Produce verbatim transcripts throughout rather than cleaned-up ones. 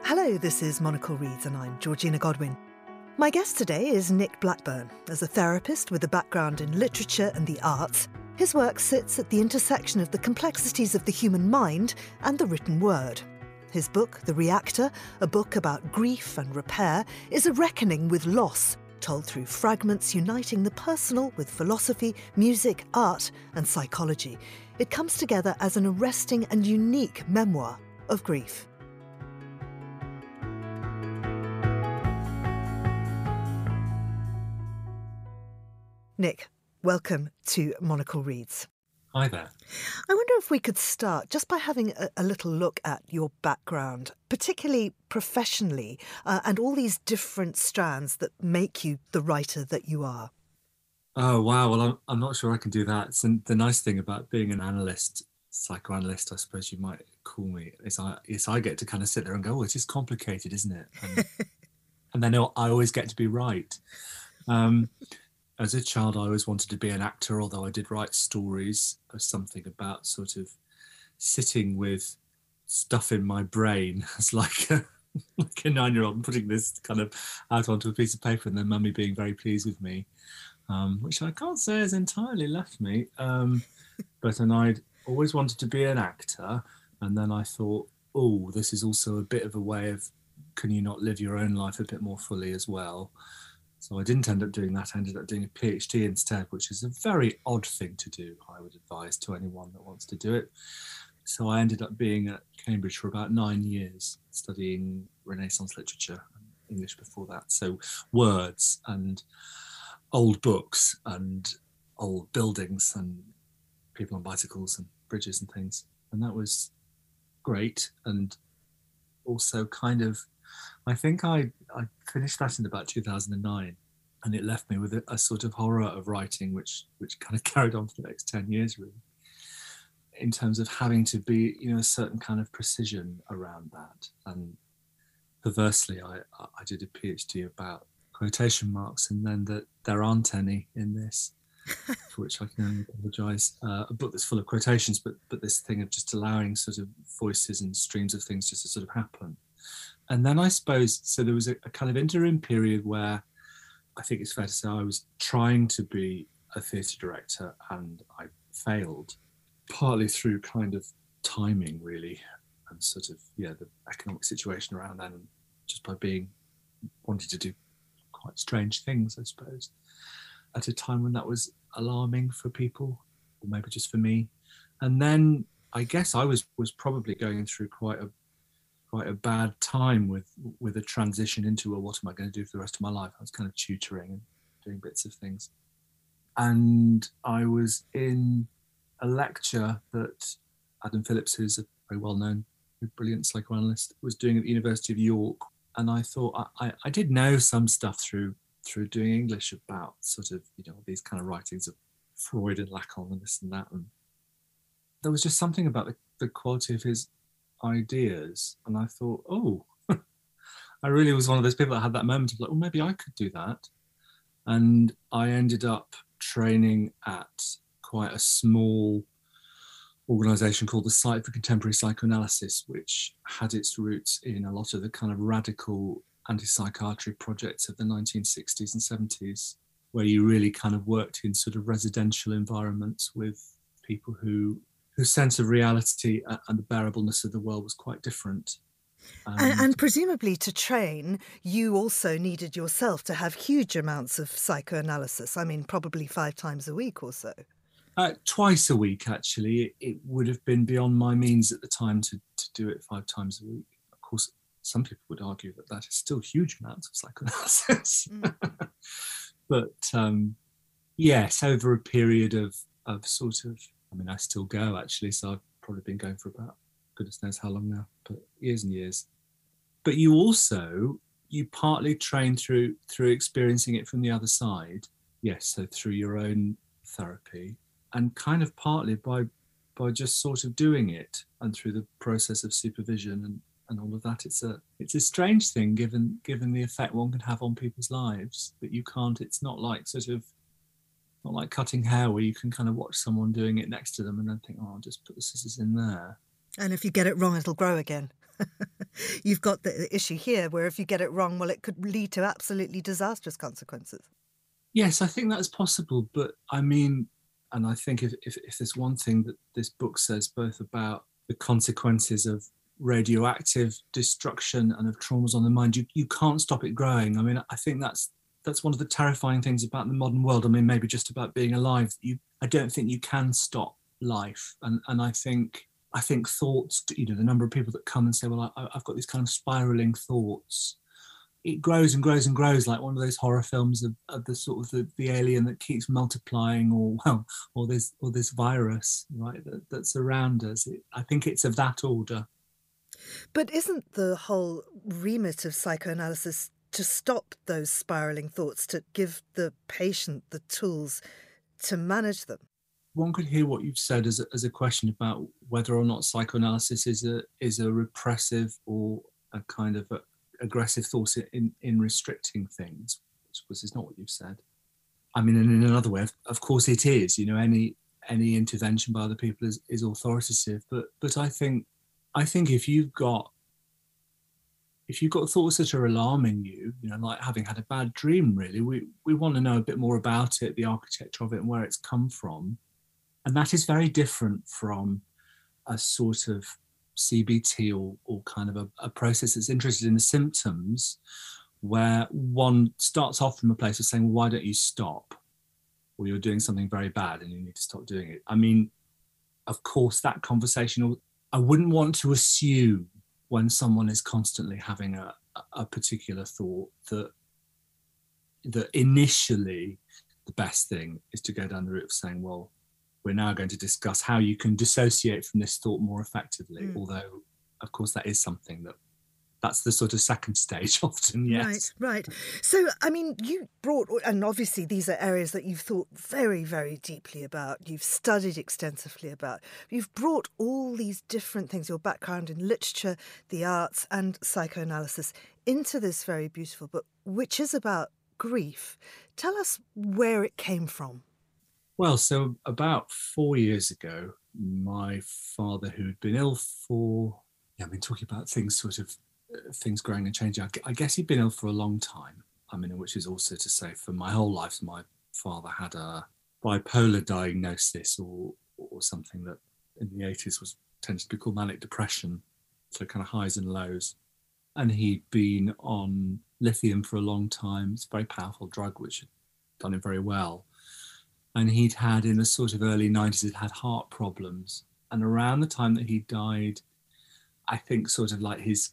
Hello, this is Monocle Reads and I'm Georgina Godwin. My guest today is Nick Blackburn. As a therapist with a background in literature and the arts, his work sits at the intersection of the complexities of the human mind and the written word. His book, The Reactor, a book about grief and repair, is a reckoning with loss, told through fragments uniting the personal with philosophy, music, art and psychology. It comes together as an arresting and unique memoir of grief. Nick, welcome to Monocle Reads. Hi there. I wonder if we could start just by having a, a little look at your background, particularly professionally, uh, and all these different strands that make you the writer that you are. Oh, wow. Well, I'm, I'm not sure I can do that. So the nice thing about being an analyst, psychoanalyst, I suppose you might call me, is I, is I get to kind of sit there and go, oh, it is complicated, isn't it? And, and then I always get to be right. Um, As a child, I always wanted to be an actor, although I did write stories. There's something about sort of sitting with stuff in my brain as like a, like a nine-year-old and putting this kind of out onto a piece of paper and then mummy being very pleased with me, um, which I can't say has entirely left me. Um, but and I'd always wanted to be an actor. And then I thought, oh, this is also a bit of a way of, can you not live your own life a bit more fully as well? So I didn't end up doing that. I ended up doing a PhD instead, which is a very odd thing to do, I would advise to anyone that wants to do it. So I ended up being at Cambridge for about nine years, studying Renaissance literature and English before that. So words and old books and old buildings and people on bicycles and bridges and things. And that was great. And also kind of, I think I, I finished that in about two thousand nine, and it left me with a, a sort of horror of writing, which which kind of carried on for the next ten years, really, in terms of having to be, you know, a certain kind of precision around that. And perversely, I, I did a PhD about quotation marks, and then that there aren't any in this, for which I can only apologise. Uh, a book that's full of quotations, but but this thing of just allowing sort of voices and streams of things just to sort of happen. And then I suppose, so there was a, a kind of interim period where I think it's fair to say I was trying to be a theatre director and I failed, partly through kind of timing, really, and sort of, yeah, the economic situation around then, and just by being, wanting to do quite strange things, I suppose, at a time when that was alarming for people, or maybe just for me. And then I guess I was was probably going through quite a quite a bad time with with a transition into, well, what am I going to do for the rest of my life? I was kind of tutoring and doing bits of things. And I was in a lecture that Adam Phillips, who's a very well-known, brilliant psychoanalyst, was doing at the University of York. And I thought, I, I did know some stuff through through doing English about sort of, you know, these kind of writings of Freud and Lacan and this and that. And there was just something about the, the quality of his ideas, and I thought, oh, I really was one of those people that had that moment of like, well, maybe I could do that. And I ended up training at quite a small organisation called the Site for Contemporary Psychoanalysis, which had its roots in a lot of the kind of radical anti-psychiatry projects of the nineteen sixties and seventies, where you really kind of worked in sort of residential environments with people who whose sense of reality and the bearableness of the world was quite different. Um, and, and presumably to train, you also needed yourself to have huge amounts of psychoanalysis. I mean, probably five times a week or so. Uh, twice a week, actually. It, it would have been beyond my means at the time to, to do it five times a week. Of course, some people would argue that that is still huge amounts of psychoanalysis. Mm. But um, yes, over a period of, of sort of, I mean, I still go, actually, so I've probably been going for about, goodness knows how long now, but years and years. But you also, you partly train through through experiencing it from the other side. Yes, so through your own therapy, and kind of partly by by just sort of doing it, and through the process of supervision and, and all of that. It's a it's a strange thing, given given the effect one can have on people's lives, that you can't, it's not like sort of, not like cutting hair where you can kind of watch someone doing it next to them and then think, oh, I'll just put the scissors in there. And if you get it wrong, it'll grow again. You've got the issue here where if you get it wrong, well, it could lead to absolutely disastrous consequences. Yes, I think that's possible. But I mean, and I think if, if, if there's one thing that this book says both about the consequences of radioactive destruction and of traumas on the mind, you, you can't stop it growing. I mean, I think that's that's one of the terrifying things about the modern world. I mean, maybe just about being alive. You, I don't think you can stop life. And and I think I think thoughts, you know, the number of people that come and say, well, I, I've got these kind of spiraling thoughts. It grows and grows and grows like one of those horror films of, of the sort of the, the alien that keeps multiplying, or well, or this or this virus, right, that, that's around us. It, I think it's of that order. But isn't the whole remit of psychoanalysis to stop those spiraling thoughts, to give the patient the tools to manage them? One could hear what you've said as a, as a question about whether or not psychoanalysis is a is a repressive or a kind of a, aggressive thought in, in restricting things, which of course is not what you've said. I mean, and in another way, of, of course it is. You know, any any intervention by other people is, is authoritative. But but I think I think if you've got if you've got thoughts that are alarming you, you know, like having had a bad dream, really, we we want to know a bit more about it, the architecture of it, and where it's come from. And that is very different from a sort of C B T or, or kind of a, a process that's interested in the symptoms, where one starts off from a place of saying, well, why don't you stop? Or you're doing something very bad and you need to stop doing it. I mean, of course, that conversation, I wouldn't want to assume when someone is constantly having a, a particular thought that, that initially the best thing is to go down the route of saying, well, we're now going to discuss how you can dissociate from this thought more effectively. Mm. Although, of course, that is something that that's the sort of second stage often, yes. Right, right. So, I mean, you brought, and obviously these are areas that you've thought very, very deeply about, you've studied extensively about. You've brought all these different things, your background in literature, the arts and psychoanalysis, into this very beautiful book, which is about grief. Tell us where it came from. Well, so about four years ago, my father, who'd been ill for, yeah, I've been talking about things sort of, uh, things growing and changing. I, I guess he'd been ill for a long time. I mean, which is also to say for my whole life, my father had a bipolar diagnosis or or something that in the eighties was tended to be called manic depression. So kind of highs and lows. And he'd been on lithium for a long time. It's a very powerful drug, which had done him very well. And he'd had, in the sort of early nineties, he'd had heart problems. And around the time that he died, I think sort of like his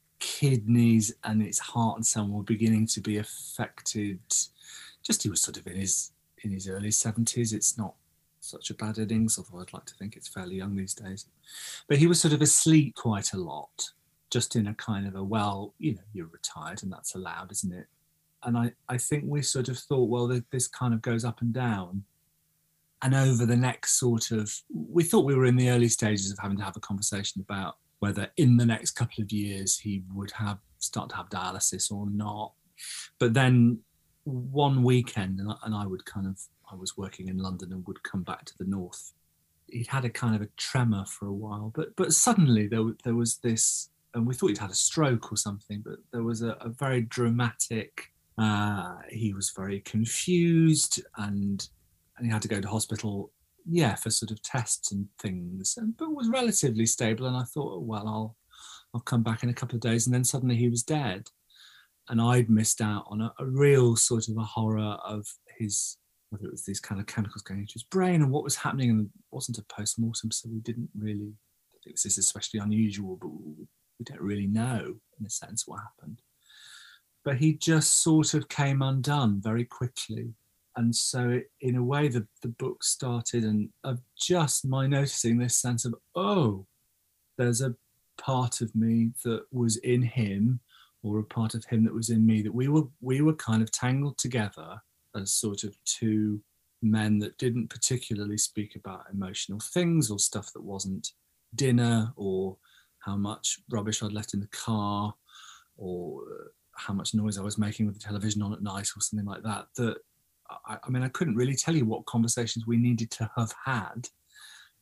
kidneys and his heart and so on were beginning to be affected. Just he was sort of in his in his early seventies. It's not such a bad innings, although I'd like to think it's fairly young these days. But he was sort of asleep quite a lot, just in a kind of a, well, you know, you're retired and that's allowed, isn't it? And I, I think we sort of thought, well, this kind of goes up and down. And over the next sort of, we thought we were in the early stages of having to have a conversation about whether in the next couple of years he would have start to have dialysis or not. But then one weekend, and I, and I would kind of, I was working in London and would come back to the north. He'd had a kind of a tremor for a while, but but suddenly there, there was this, and we thought he'd had a stroke or something, but there was a, a very dramatic, uh, he was very confused and and he had to go to hospital, yeah, for sort of tests and things, and, but was relatively stable. And I thought, oh, well, I'll I'll come back in a couple of days. And then suddenly he was dead. And I'd missed out on a, a real sort of a horror of his, whether it was these kind of chemicals going into his brain and what was happening. And it wasn't a post-mortem, so we didn't really, I think this is especially unusual, but we don't really know, in a sense, what happened. But he just sort of came undone very quickly. And so it, in a way, the, the book started and of just my noticing this sense of, oh, there's a part of me that was in him, or a part of him that was in me, that we were we were kind of tangled together as sort of two men that didn't particularly speak about emotional things or stuff that wasn't dinner, or how much rubbish I'd left in the car, or how much noise I was making with the television on at night, or something like that. That I, I mean, I couldn't really tell you what conversations we needed to have had,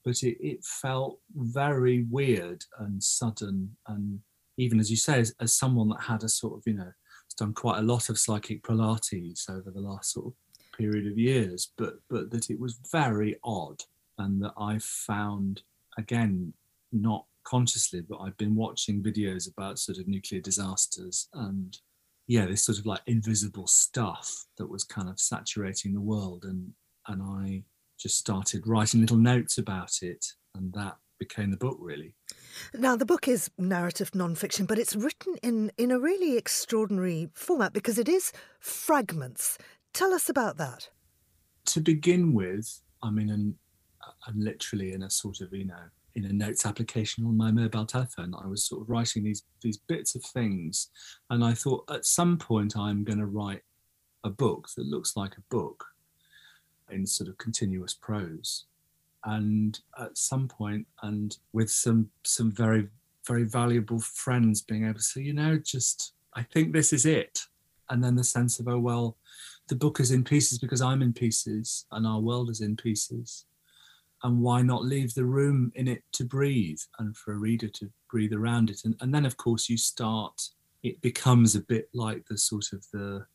but it, it felt very weird and sudden. And even as you say, as, as someone that had a sort of, you know, has done quite a lot of psychic Pilates over the last sort of period of years, but but that it was very odd, and that I found, again, not consciously, but I've been watching videos about sort of nuclear disasters and yeah, this sort of like invisible stuff that was kind of saturating the world, and and I just started writing little notes about it, and that became the book, really. Now, the book is narrative non-fiction, but it's written in, in a really extraordinary format because it is fragments. Tell us about that. To begin with, I mean, and I'm literally in a sort of, you know, in a notes application on my mobile telephone, I was sort of writing these these bits of things, and I thought at some point I'm going to write a book that looks like a book in sort of continuous prose. And at some point, and with some some very, very valuable friends being able to say, you know, just, I think this is it. And then the sense of, oh, well, the book is in pieces because I'm in pieces and our world is in pieces. And why not leave the room in it to breathe and for a reader to breathe around it? And, and then, of course, you start, it becomes a bit like the sort of the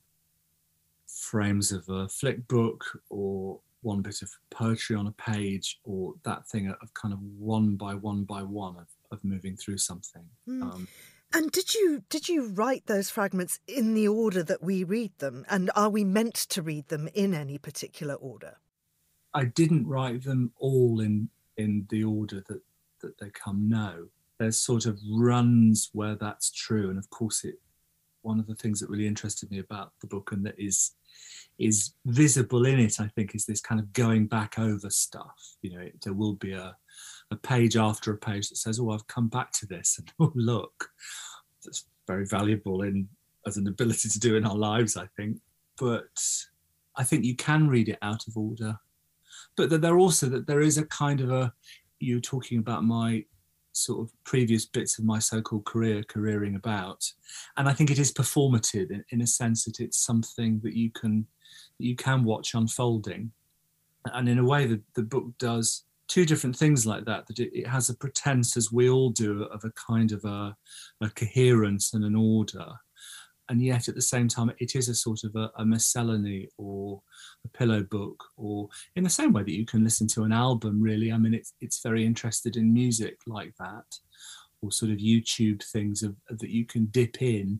frames of a flick book, or one bit of poetry on a page, or that thing of kind of one by one by one of, of moving through something. Mm. Um, and did you did you write those fragments in the order that we read them? And are we meant to read them in any particular order? I didn't write them all in, in the order that, that they come, no. There's sort of runs where that's true. And of course, it one of the things that really interested me about the book, and that is is visible in it, I think, is this kind of going back over stuff. You know, it, there will be a, a page after a page that says, oh, I've come back to this, and oh, look. That's very valuable in as an ability to do in our lives, I think. But I think you can read it out of order. But that there also, that there is a kind of a, you're talking about my sort of previous bits of my so-called career, careering about. And I think it is performative in, in a sense that it's something that you can, that you can watch unfolding. And in a way, the, the book does two different things like that, that it, it has a pretense, as we all do, of a kind of a, a coherence and an order. And yet at the same time, it is a sort of a, a miscellany or a pillow book, or in the same way that you can listen to an album, really. I mean, it's it's very interested in music like that, or sort of YouTube things of, that you can dip in,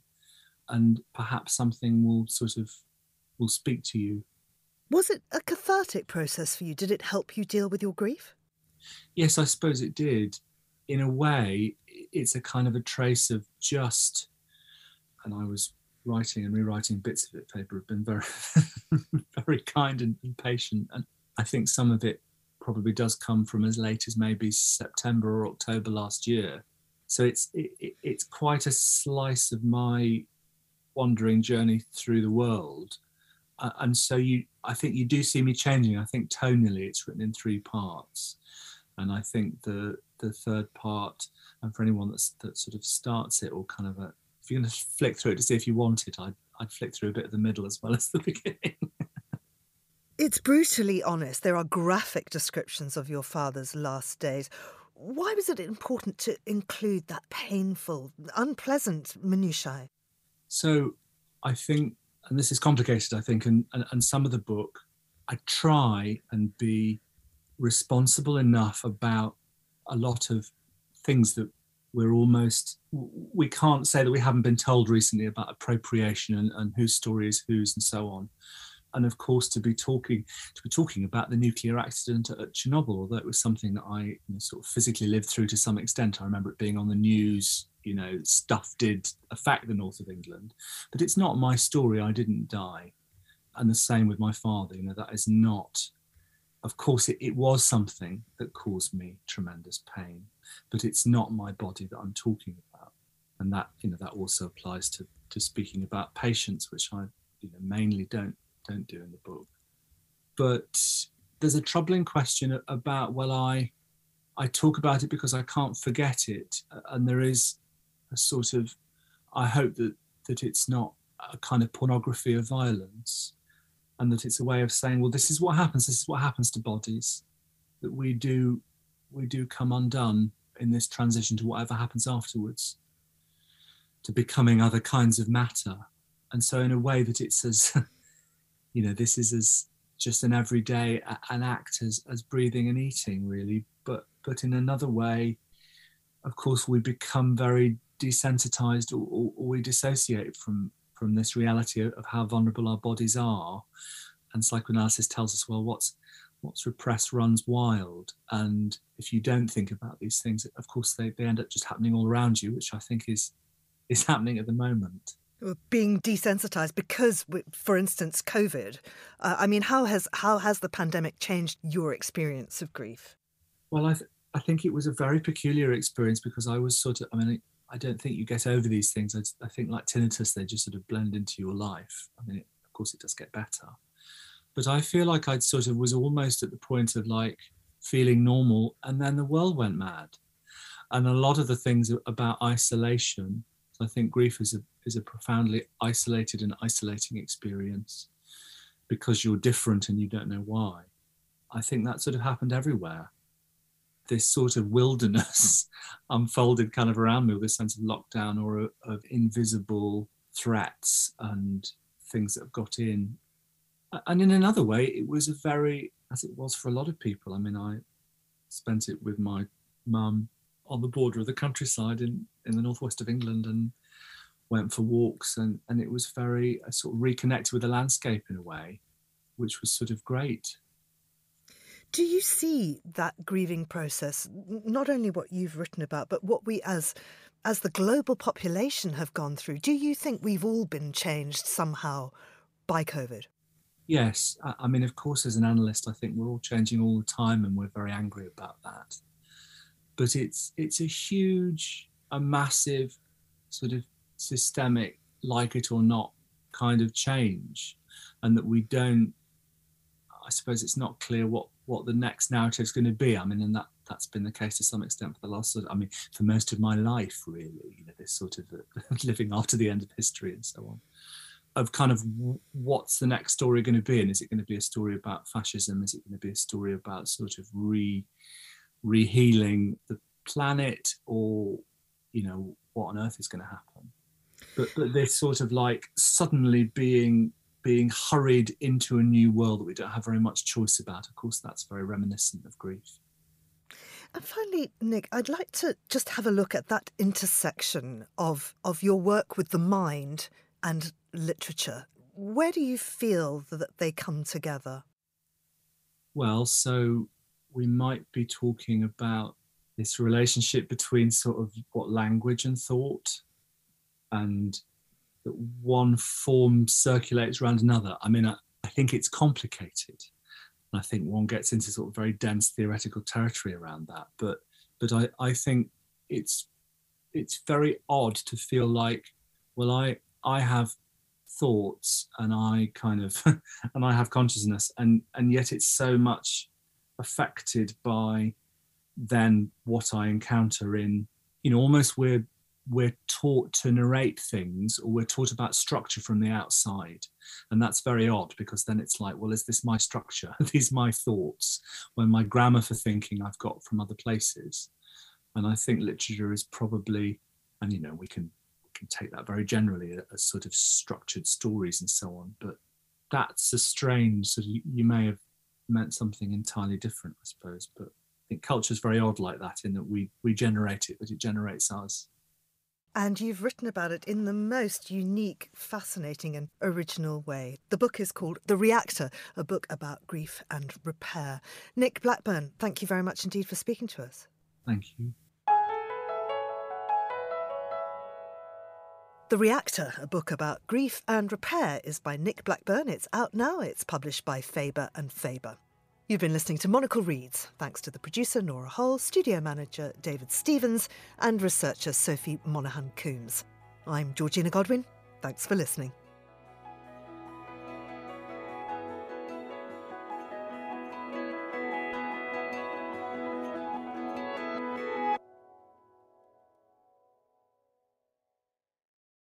and perhaps something will sort of, will speak to you. Was it a cathartic process for you? Did it help you deal with your grief? Yes, I suppose it did. In a way, it's a kind of a trace of just, and I was writing and rewriting bits of it. Faber have been very, very kind and, and patient. And I think some of it probably does come from as late as maybe September or October last year. So it's it, it, it's quite a slice of my wandering journey through the world. Uh, and so you, I think you do see me changing. I think tonally it's written in three parts. And I think the the third part, and for anyone that's, that sort of starts it, or kind of a, if you're going to flick through it to see if you want it, I'd, I'd flick through a bit of the middle as well as the beginning. It's brutally honest. There are graphic descriptions of your father's last days. Why was it important to include that painful, unpleasant minutiae? So I think, and this is complicated, I think, and, and, and some of the book, I try and be responsible enough about a lot of things that we're almost, we can't say that we haven't been told recently about appropriation and, and whose story is whose and so on. And of course, to be talking to be talking about the nuclear accident at Chernobyl, although it was something that I you know, sort of physically lived through to some extent. I remember it being on the news, you know, stuff did affect the north of England, but it's not my story. I didn't die. And the same with my father, you know, that is not, of course, it, it was something that caused me tremendous pain, but it's not my body that I'm talking about. And that, you know, that also applies to, to speaking about patients, which I, you know, mainly don't, don't do in the book. But there's a troubling question about, well, I, I talk about it because I can't forget it. And there is a sort of, I hope that, that it's not a kind of pornography of violence, and that it's a way of saying, well, this is what happens. This is what happens to bodies, that we do we do come undone in this transition to whatever happens afterwards, to becoming other kinds of matter. And so in a way that it's as, you know, this is as just an everyday an act as, as breathing and eating, really. But but in another way, of course, we become very desensitized, or, or, or we dissociate from, from this reality of how vulnerable our bodies are. And psychoanalysis tells us, well, what's what's repressed runs wild. And if you don't think about these things, of course, they, they end up just happening all around you, which I think is is happening at the moment. Being desensitized because, for instance, COVID. Uh, I mean, how has how has the pandemic changed your experience of grief? Well, I th- I think it was a very peculiar experience because I was sort of, I mean, I don't think you get over these things. I, I think like tinnitus, they just sort of blend into your life. I mean, it, of course, it does get better. But I feel like I sort of was almost at the point of like feeling normal, and then the world went mad. And a lot of the things about isolation, I think grief is a is a profoundly isolated and isolating experience because you're different and you don't know why. I think that sort of happened everywhere. This sort of wilderness unfolded kind of around me with a sense of lockdown or of invisible threats and things that have got in. And in another way, it was a very, as it was for a lot of people. I mean, I spent it with my mum on the border of the countryside in, in the northwest of England, and went for walks, and, and it was very, I sort of reconnected with the landscape in a way, which was sort of great. Do you see that grieving process, not only what you've written about, but what we as as the global population have gone through? Do you think we've all been changed somehow by COVID? Yes. I, I mean, of course, as an analyst, I think we're all changing all the time, and we're very angry about that. But it's it's a huge, a massive sort of systemic, like it or not, kind of change, and that we don't, I suppose it's not clear what what the next narrative is going to be. I mean, and that that's been the case to some extent for the last, I mean, for most of my life, really, you know, this sort of uh, living after the end of history and so on, of kind of what's the next story going to be, and is it going to be a story about fascism? Is it going to be a story about sort of re re-healing the planet, or, you know, what on earth is going to happen? But but this sort of like suddenly being being hurried into a new world that we don't have very much choice about. Of course, that's very reminiscent of grief. And finally, Nick, I'd like to just have a look at that intersection of of your work with the mind and literature. Where do you feel that they come together? Well, so we might be talking about this relationship between sort of what language and thought, and that one form circulates around another. I mean, I, I think it's complicated. And I think one gets into sort of very dense theoretical territory around that. But but I, I think it's it's very odd to feel like, well, I I have thoughts and I kind of and I have consciousness, and and yet it's so much affected by then what I encounter in, you know, almost we're we're taught to narrate things, or we're taught about structure from the outside. And that's very odd, because then it's like, well, is this my structure? Are these my thoughts? When my grammar for thinking I've got from other places. And I think literature is probably, and, you know, we can, we can take that very generally as sort of structured stories and so on. But that's a strange, sort of, you may have meant something entirely different, I suppose. But I think culture is very odd like that, in that we, we generate it, but it generates us. And you've written about it in the most unique, fascinating and original way. The book is called The Reactor, a book about grief and repair. Nick Blackburn, thank you very much indeed for speaking to us. Thank you. The Reactor, a book about grief and repair, is by Nick Blackburn. It's out now. It's published by Faber and Faber. You've been listening to Monocle Reads, thanks to the producer Nora Hull, studio manager David Stevens, and researcher Sophie Monaghan Coombs. I'm Georgina Godwin. Thanks for listening.